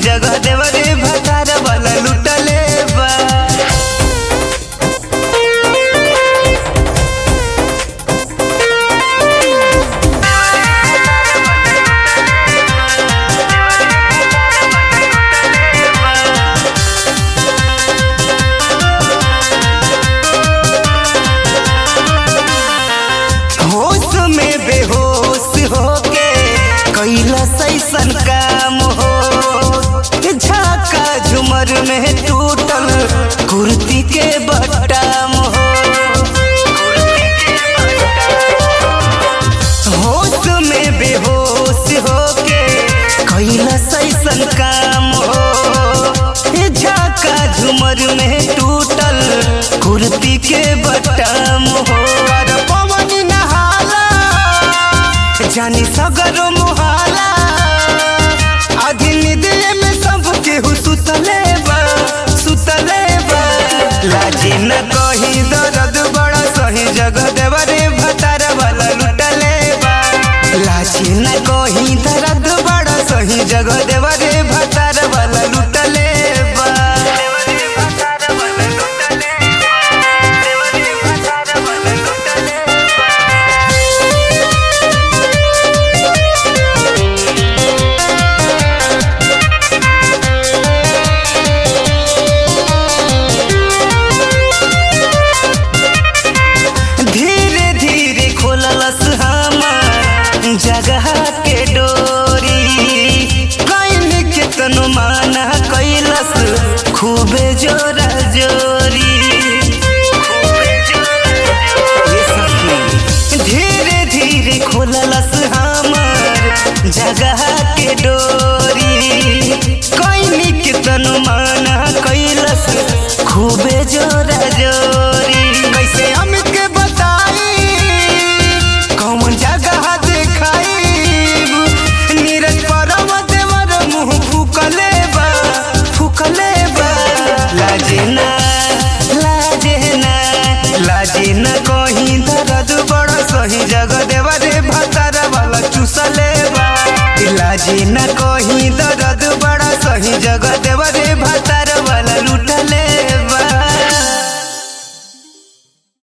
जगह देवरे भतार वाला लुटले बा। होश में बेहोश होके कैला सैसन काम हो, झाका झुमर में टूटल कुर्ती के बटाम हो। होश में बेहोश होके कैला सैसन काम हो, झाका झुमर में टूटल कुर्ती के बटाम हो। जानी सगरो मुहाला आधी निदिये में सब केहू सुतले बा। लाजी न कहीं दर्द बड़ा सही जगह देवरे भतार वाला लुटले बा। लाजी न कहीं दर्द बड़ा सही जगह देवरे भतार वाला लुटले बा। जगह के डोरी कैन के तनु माना कैलस खूबे जोरा जोरी। धीरे धीरे खोललस हमार जगह के डोरी कैन के तनु माना कैलस खूबे जोरा जोरी। कैसे हमके बताई कौन जगह लाजी न कहीं दर्द बड़ा सही जगह देवरे भतार वाला चूसले बा। लाजी न